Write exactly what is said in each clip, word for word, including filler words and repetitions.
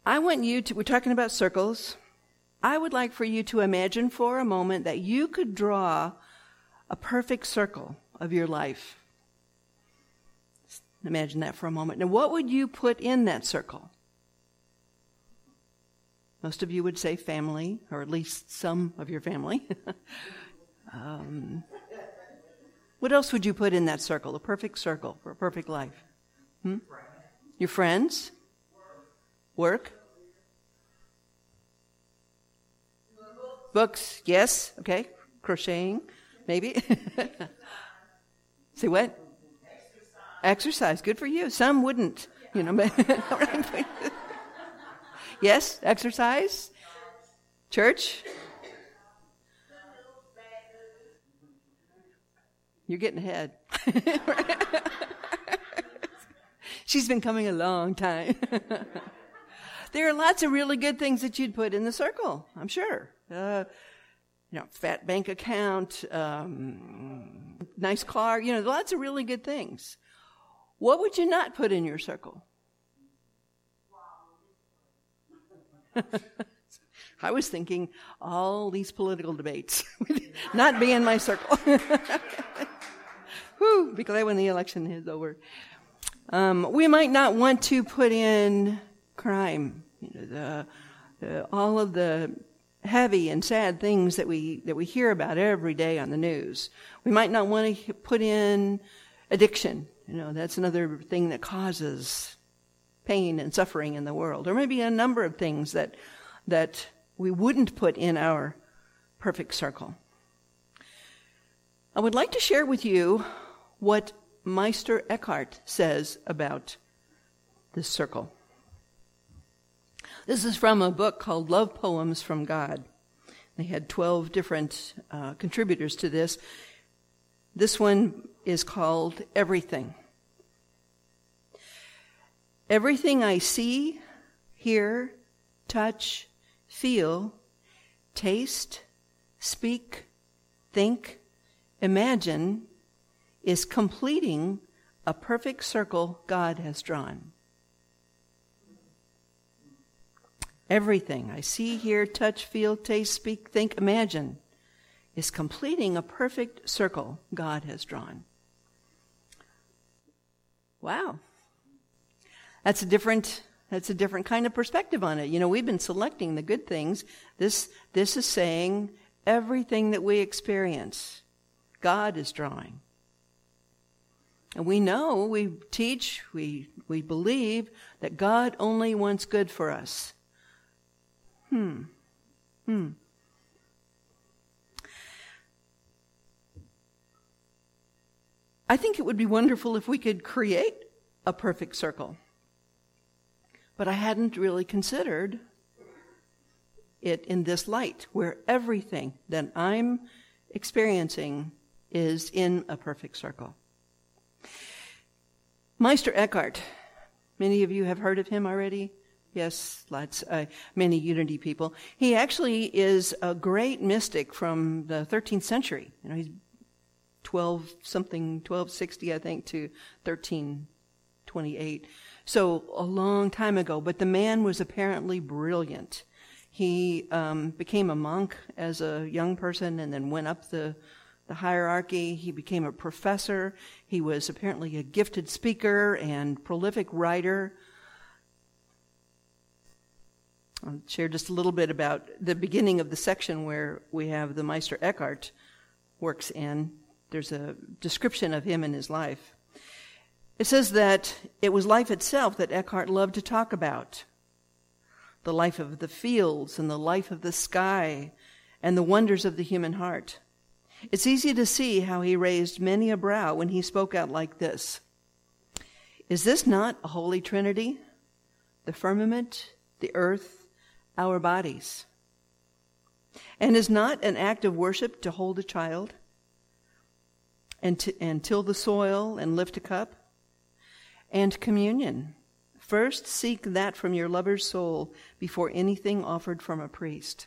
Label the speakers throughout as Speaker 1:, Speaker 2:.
Speaker 1: I want you to, we're talking about circles. I would like for you to imagine for a moment that you could draw a perfect circle of your life. Imagine that for a moment. Now, what would you put in that circle? Most of you would say family, or at least some of your family. um, what else would you put in that circle? A perfect circle for a perfect life. Hmm? Your friends? Work? Books, yes, okay. Crocheting, maybe. Say what? Exercise. Exercise, good for you. Some wouldn't, you know. Yes, exercise. Church. You're getting ahead. She's been coming a long time. There are lots of really good things that you'd put in the circle, I'm sure. Uh, you know, fat bank account, um, nice car, you know, lots of really good things. What would you not put in your circle? I was thinking all these political debates would not be in my circle. Whew, be glad when the election is over. Um, we might not want to put in crime, you know, the, the, all of the heavy and sad things that we that we hear about every day on the news. We might not want to put in addiction. You know, that's another thing that causes pain and suffering in the world. Or maybe a number of things that that we wouldn't put in our perfect circle. I would like to share with you what Meister Eckhart says about this circle. This is from a book called Love Poems from God. They had twelve different uh, contributors to this. This one is called Everything. Everything I see, hear, touch, feel, taste, speak, think, imagine is completing a perfect circle God has drawn. Everything I see, hear, touch, feel, taste, speak, think, imagine is completing a perfect circle God has drawn. Wow. That's a different that's a different kind of perspective on it. You know, we've been selecting the good things. This this is saying everything that we experience, God is drawing. And we know, we teach, we we believe that God only wants good for us. Hmm. Hmm. I think it would be wonderful if we could create a perfect circle. But I hadn't really considered it in this light, where everything that I'm experiencing is in a perfect circle. Meister Eckhart, many of you have heard of him already. Yes, lots, uh, many Unity people. He actually is a great mystic from the thirteenth century. You know, he's twelve something, twelve sixty, I think, to thirteen twenty-eight. So a long time ago. But the man was apparently brilliant. He um, became a monk as a young person and then went up the the hierarchy. He became a professor. He was apparently a gifted speaker and prolific writer. I'll share just a little bit about the beginning of the section where we have the Meister Eckhart works in. There's a description of him and his life. It says that it was life itself that Eckhart loved to talk about. The life of the fields and the life of the sky and the wonders of the human heart. It's easy to see how he raised many a brow when he spoke out like this. Is this not a holy trinity? The firmament, the earth, our bodies. And is not an act of worship to hold a child and, to, and till the soil and lift a cup? And communion. First seek that from your lover's soul before anything offered from a priest.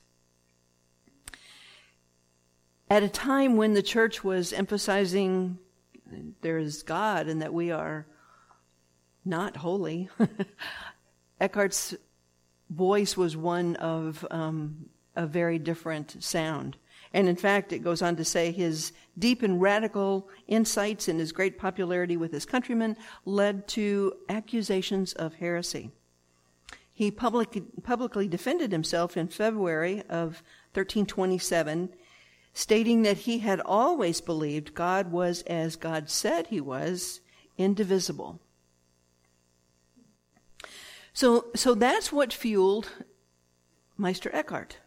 Speaker 1: At a time when the church was emphasizing there is God and that we are not holy, Eckhart's voice was one of um, a very different sound. And in fact, it goes on to say his deep and radical insights and his great popularity with his countrymen led to accusations of heresy. He public, publicly defended himself in February of thirteen twenty-seven, stating that he had always believed God was as God said he was, indivisible. So, so that's what fueled Meister Eckhart.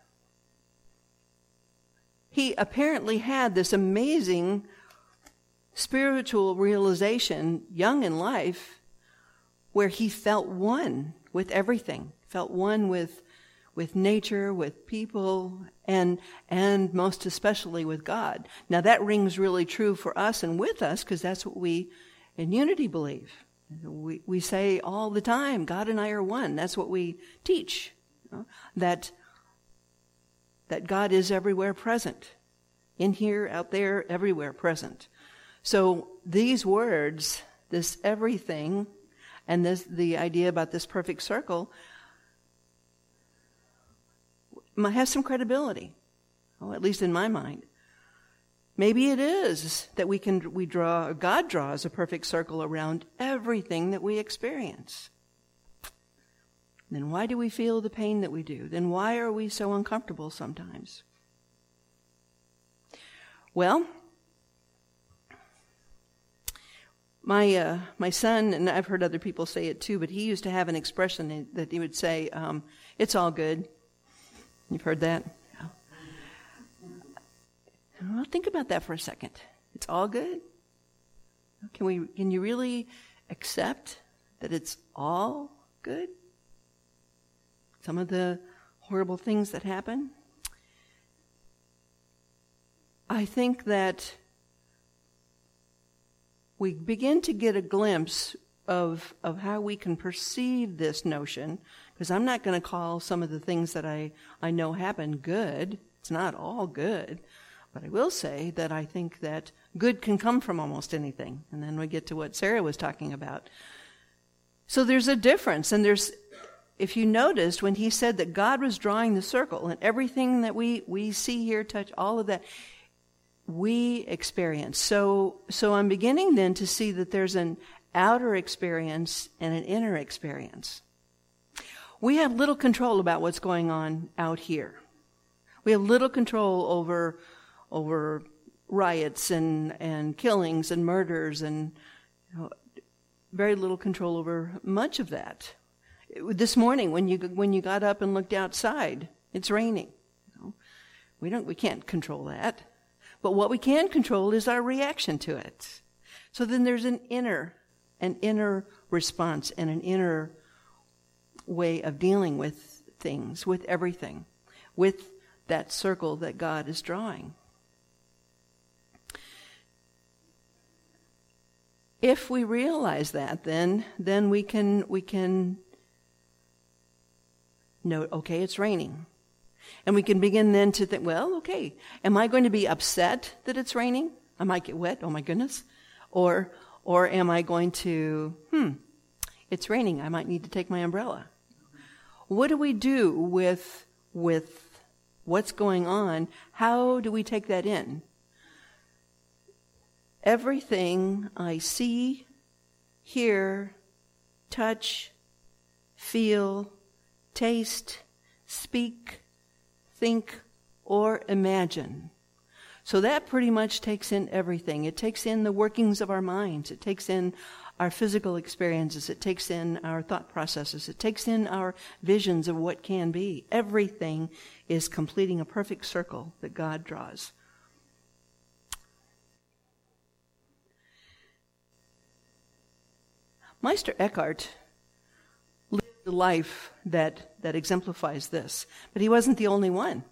Speaker 1: He apparently had this amazing spiritual realization young in life where he felt one with everything, felt one with with nature, with people, and and most especially with God. Now that rings really true for us and with us because that's what we in Unity believe. We we say all the time, God and I are one. That's what we teach. You know, that that God is everywhere present. In here, out there, everywhere present. So these words, this everything, and this the idea about this perfect circle has some credibility, well, at least in my mind. Maybe it is that we can we draw God draws a perfect circle around everything that we experience. Then why do we feel the pain that we do? Then why are we so uncomfortable sometimes? Well, my uh, my son, and I've heard other people say it too, but he used to have an expression that he would say, um, "It's all good." You've heard that? Yeah. Well, think about that for a second. It's all good? Can we? Can you really accept that it's all good? Some of the horrible things that happen? I think that we begin to get a glimpse of of how we can perceive this notion, because I'm not going to call some of the things that I, I know happen good. It's not all good. But I will say that I think that good can come from almost anything. And then we get to what Sarah was talking about. So there's a difference. And there's, if you noticed, when he said that God was drawing the circle and everything that we, we see here, touch, all of that, we experience. So, so I'm beginning then to see that there's an outer experience and an inner experience. We have little control about what's going on out here. We have little control over over riots and, and killings and murders, and you know, very little control over much of that. This morning, when you when you got up and looked outside, it's raining. You know, we don't we can't control that. But what we can control is our reaction to it. So then there's an inner, an inner response and an inner way of dealing with things, with everything, with that circle that God is drawing. If we realize that, then then we can we can note, okay, it's raining. And we can begin then to think, well, okay, am I going to be upset that it's raining? I might get wet, oh my goodness. Or or am I going to, hmm, it's raining, I might need to take my umbrella. What do we do with with what's going on? How do we take that in? Everything I see, hear, touch, feel, taste, speak, think, or imagine. So that pretty much takes in everything. It takes in the workings of our minds. It takes in our physical experiences. It takes in our thought processes. It takes in our visions of what can be. Everything is completing a perfect circle that God draws. Meister Eckhart lived a life that, that exemplifies this, but he wasn't the only one.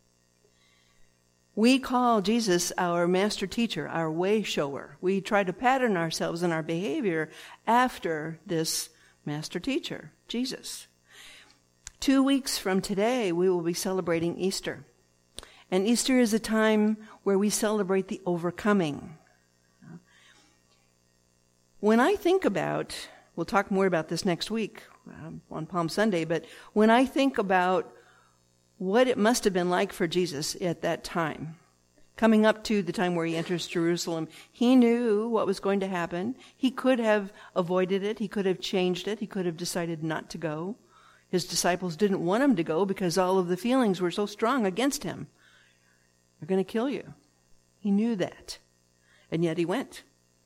Speaker 1: We call Jesus our master teacher, our way shower. We try to pattern ourselves and our behavior after this master teacher, Jesus. Two weeks from today, we will be celebrating Easter. And Easter is a time where we celebrate the overcoming. When I think about, we'll talk more about this next week, um, on Palm Sunday, but when I think about what it must have been like for Jesus at that time, coming up to the time where he enters Jerusalem, he knew what was going to happen. He could have avoided it. He could have changed it. He could have decided not to go. His disciples didn't want him to go because all of the feelings were so strong against him. They're going to kill you. He knew that. And yet he went.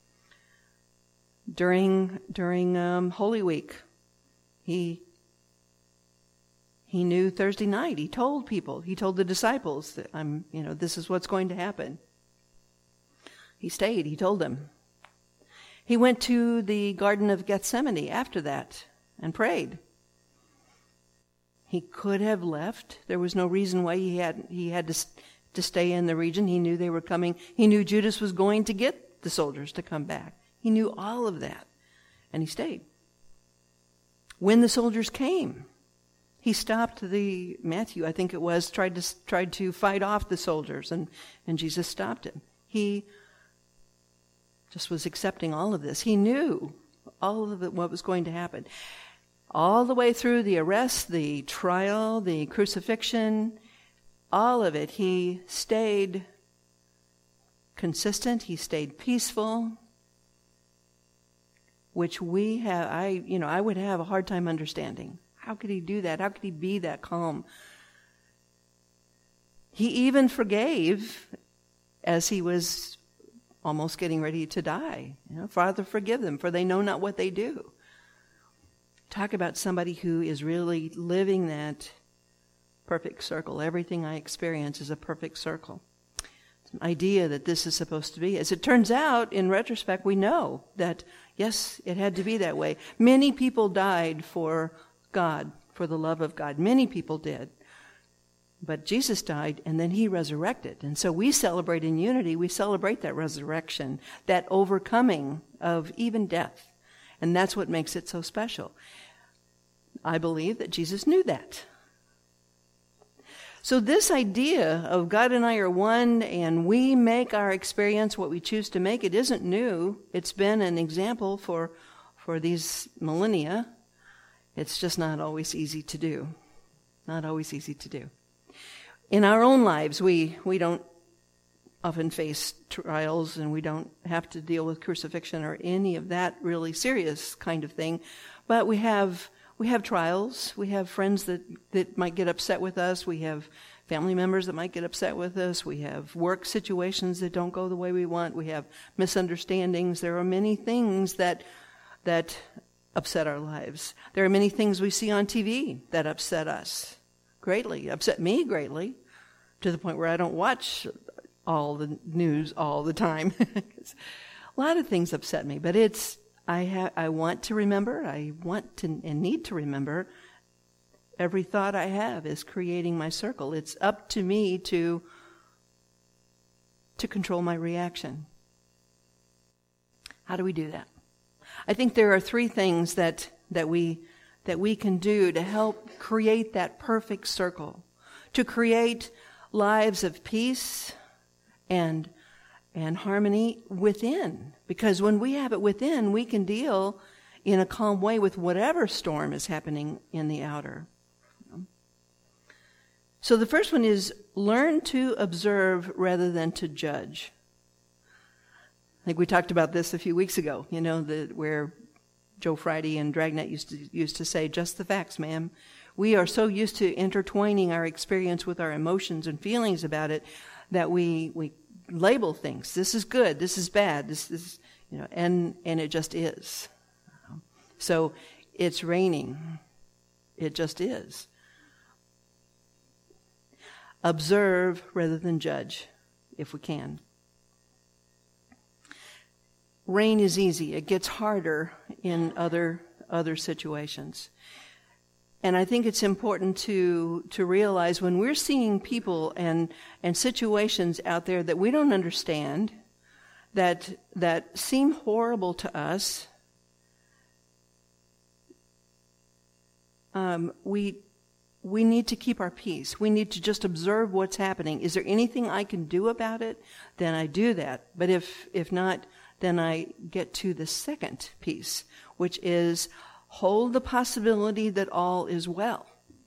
Speaker 1: During during um, Holy Week, he he knew Thursday night. He told people, he told the disciples that I'm, you know, this is what's going to happen. He stayed. He told them. He went to the Garden of Gethsemane after that and prayed. He could have left. There was no reason why he had he had to to stay in the region. He knew they were coming. He knew Judas was going to get the soldiers to come back. He knew all of that, and he stayed. When the soldiers came, he stopped the, Matthew, I think it was, tried to tried to fight off the soldiers, and, and Jesus stopped him. He just was accepting all of this. He knew all of it, what was going to happen. All the way through the arrest, the trial, the crucifixion, all of it, he stayed consistent. He stayed peaceful, which we have, I, you know, I would have a hard time understanding. How could he do that? How could he be that calm? He even forgave as he was almost getting ready to die. You know, Father, forgive them, for they know not what they do. Talk about somebody who is really living that perfect circle. Everything I experience is a perfect circle. It's an idea that this is supposed to be. As it turns out, in retrospect, we know that, yes, it had to be that way. Many people died for God, for the love of God. Many people did. But Jesus died, and then he resurrected. And so we celebrate in unity. We celebrate that resurrection, that overcoming of even death. And that's what makes it so special. I believe that Jesus knew that. So this idea of God and I are one, and we make our experience what we choose to make, it isn't new. It's been an example for, for these millennia. It's just not always easy to do. Not always easy to do. In our own lives, we, we don't often face trials, and we don't have to deal with crucifixion or any of that really serious kind of thing. But we have we have trials. We have friends that, that might get upset with us. We have family members that might get upset with us. We have work situations that don't go the way we want. We have misunderstandings. There are many things that that upset our lives. There are many things we see on T V that upset us greatly, upset me greatly, to the point where I don't watch all the news all the time. A lot of things upset me, but it's I ha- I want to remember, I want to and need to remember, every thought I have is creating my circle. It's up to me to to control my reaction. How do we do that? I think there are three things that that we that we can do to help create that perfect circle, to create lives of peace and and harmony within. Because when we have it within, we can deal in a calm way with whatever storm is happening in the outer. So the first one is learn to observe rather than to judge. I think we talked about this a few weeks ago, you know, the, where Joe Friday and Dragnet used to used to say, just the facts, ma'am. We are so used to intertwining our experience with our emotions and feelings about it that we we label things. This is good. This is bad. This is, you know, and and it just is. So it's raining. It just is. Observe rather than judge, if we can. Rain is easy. It gets harder in other other situations. And I think it's important to to realize when we're seeing people and and situations out there that we don't understand, that that seem horrible to us, um, we we need to keep our peace. We need to just observe what's happening. Is there anything I can do about it? Then I do that. But if if not, then I get to the second piece, which is hold the possibility that all is well.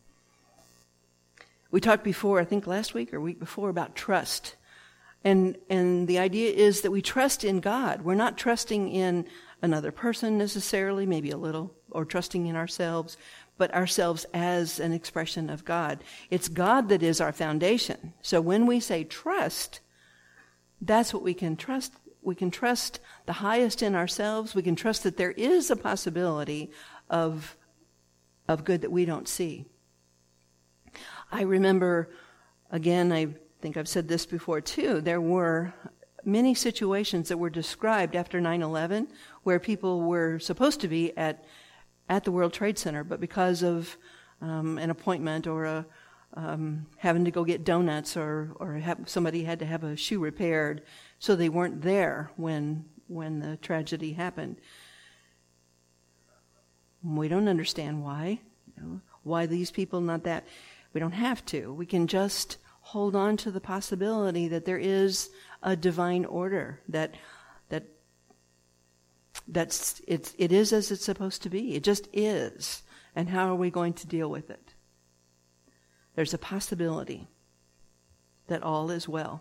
Speaker 1: We talked before, I think last week or week before, about trust. And and the idea is that we trust in God. We're not trusting in another person necessarily, maybe a little, or trusting in ourselves, but ourselves as an expression of God. It's God that is our foundation. So when we say trust, that's what we can trust. We can trust the highest in ourselves. We can trust that there is a possibility of, of good that we don't see. I remember, again, I think I've said this before too, there were many situations that were described after nine eleven where people were supposed to be at at the World Trade Center, but because of um, an appointment or a um, having to go get donuts or or have, somebody had to have a shoe repaired, so they weren't there when when the tragedy happened. We don't understand why. You know, why these people, not that. We don't have to. We can just hold on to the possibility that there is a divine order, that that that's it's it is as it's supposed to be. It just is. And how are we going to deal with it? There's a possibility that all is well.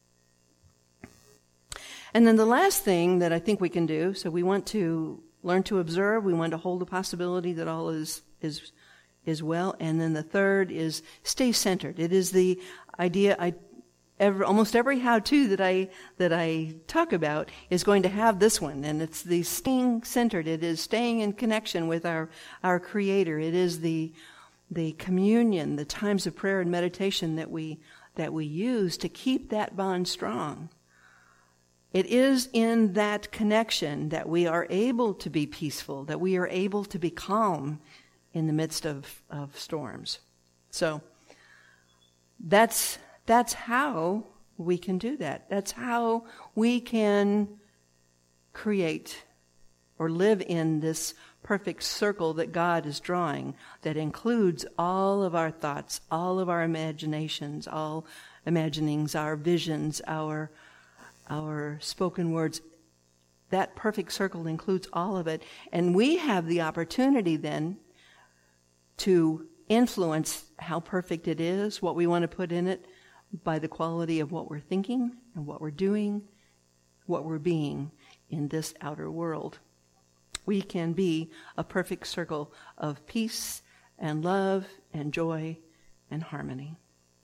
Speaker 1: And then the last thing that I think we can do, so we want to learn to observe, we want to hold the possibility that all is is is well, and then the third is stay centered. It is the idea I Every, almost every how-to that I that I talk about is going to have this one, and it's the staying centered. It is staying in connection with our our Creator. It is the the communion, the times of prayer and meditation that we that we use to keep that bond strong. It is in that connection that we are able to be peaceful, that we are able to be calm in the midst of, of storms. So that's That's how we can do that. That's how we can create or live in this perfect circle that God is drawing that includes all of our thoughts, all of our imaginations, all imaginings, our visions, our our spoken words. That perfect circle includes all of it. And we have the opportunity then to influence how perfect it is, what we want to put in it, by the quality of what we're thinking and what we're doing, what we're being in this outer world. We can be a perfect circle of peace and love and joy and harmony.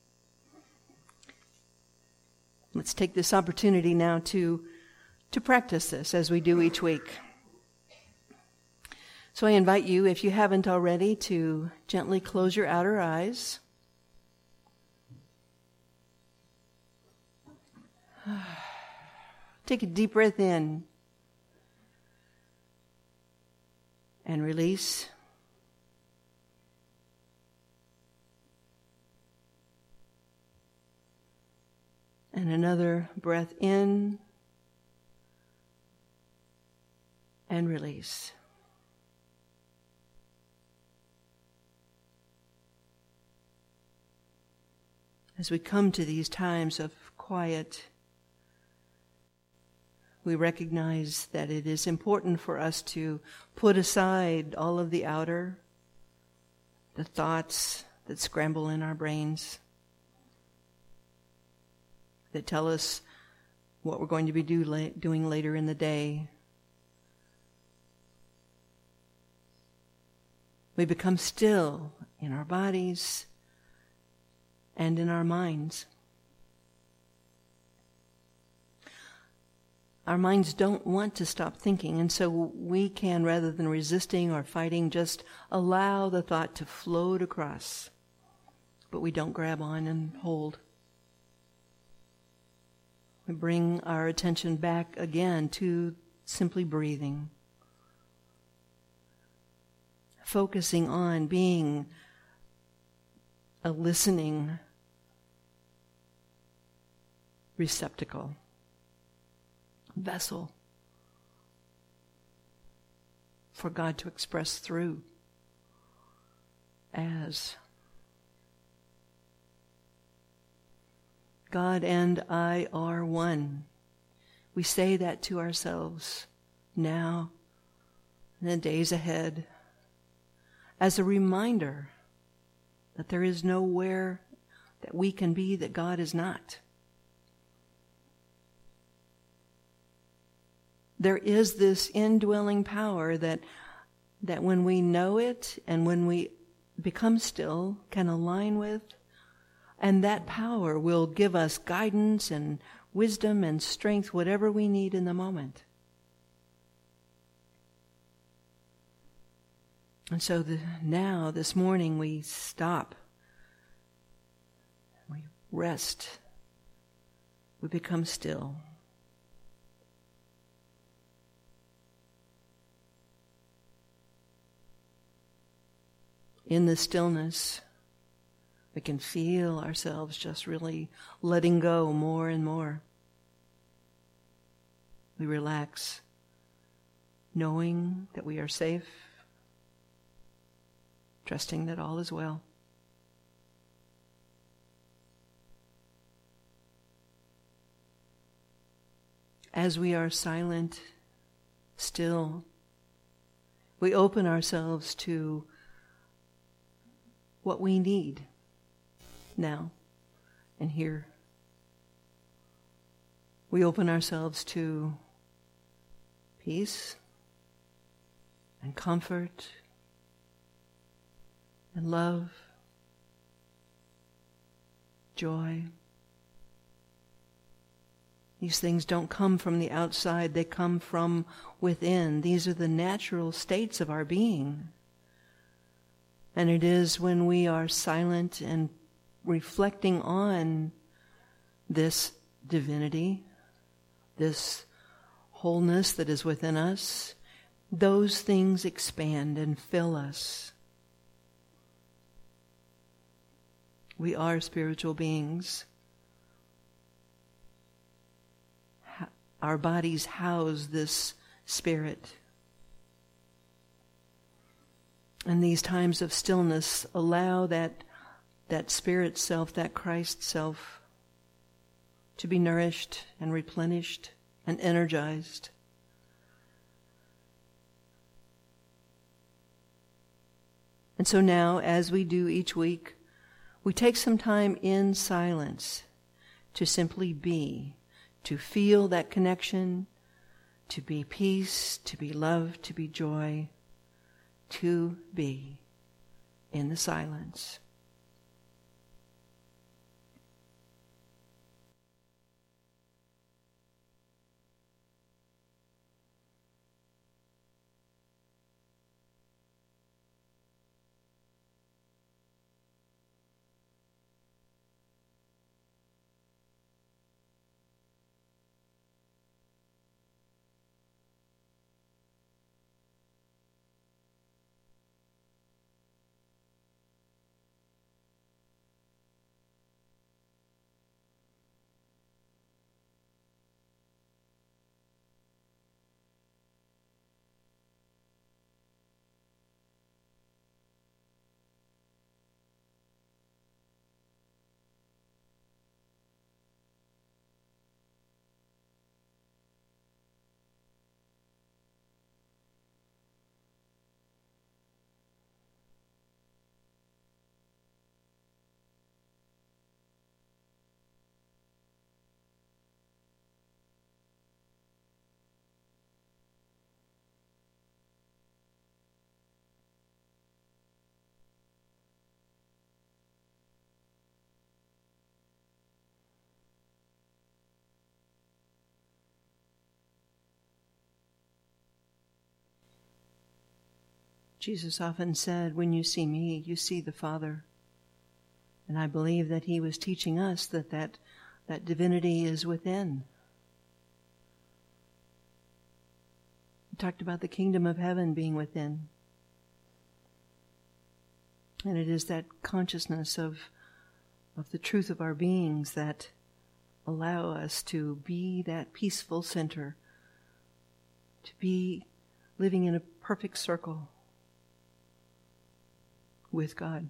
Speaker 1: Let's take this opportunity now to, to practice this as we do each week. So I invite you, if you haven't already, to gently close your outer eyes. Take a deep breath in and release. And another breath in and release. As we come to these times of quiet, we recognize that it is important for us to put aside all of the outer, the thoughts that scramble in our brains, that tell us what we're going to be do la- doing later in the day. We become still in our bodies and in our minds. Our minds don't want to stop thinking, and so we can, rather than resisting or fighting, just allow the thought to float across. But we don't grab on and hold. We bring our attention back again to simply breathing. Focusing on being a listening receptacle. Vessel for God to express through as God and I are one. We say that to ourselves now, in the days ahead, as a reminder that there is nowhere that we can be that God is not. There is this indwelling power that that when we know it and when we become still, can align with, and that power will give us guidance and wisdom and strength, whatever we need in the moment. And so the, now, this morning, we stop. We rest. We become still. In the stillness, we can feel ourselves just really letting go more and more. We relax, knowing that we are safe, trusting that all is well. As we are silent, still, we open ourselves to what we need now and here. We open ourselves to peace and comfort and love, joy. These things don't come from the outside, they come from within. These are the natural states of our being. And it is when we are silent and reflecting on this divinity, this wholeness that is within us, those things expand and fill us. We are spiritual beings. Our bodies house this spirit. And these times of stillness allow that, that spirit self, that Christ self, to be nourished and replenished and energized. And so now, as we do each week, we take some time in silence to simply be, to feel that connection, to be peace, to be love, to be joy, to be in the silence. Jesus often said, when you see me, you see the Father. And I believe that he was teaching us that that, that divinity is within. He talked about the kingdom of heaven being within. And it is that consciousness of, of the truth of our beings that allow us to be that peaceful center, to be living in a perfect circle with God.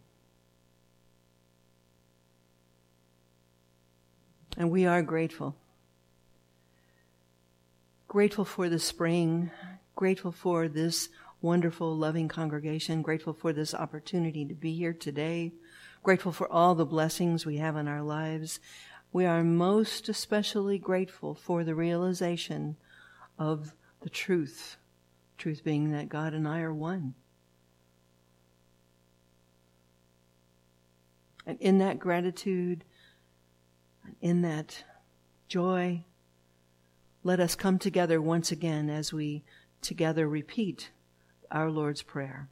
Speaker 1: And we are grateful. Grateful for the spring, grateful for this wonderful, loving congregation, grateful for this opportunity to be here today, grateful for all the blessings we have in our lives. We are most especially grateful for the realization of the truth, truth being that God and I are one. And in that gratitude, and in that joy, let us come together once again as we together repeat our Lord's Prayer.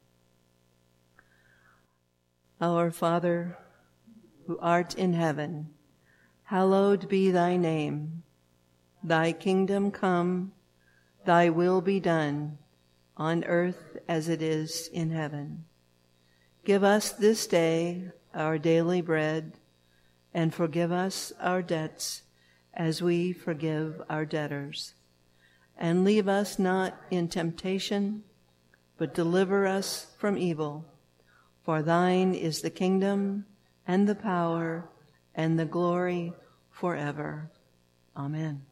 Speaker 1: Our Father, who art in heaven, hallowed be thy name. Thy kingdom come, thy will be done, on earth as it is in heaven. Give us this day our daily bread, and forgive us our debts as we forgive our debtors. And leave us not in temptation, but deliver us from evil. For thine is the kingdom, and the power, and the glory forever. Amen.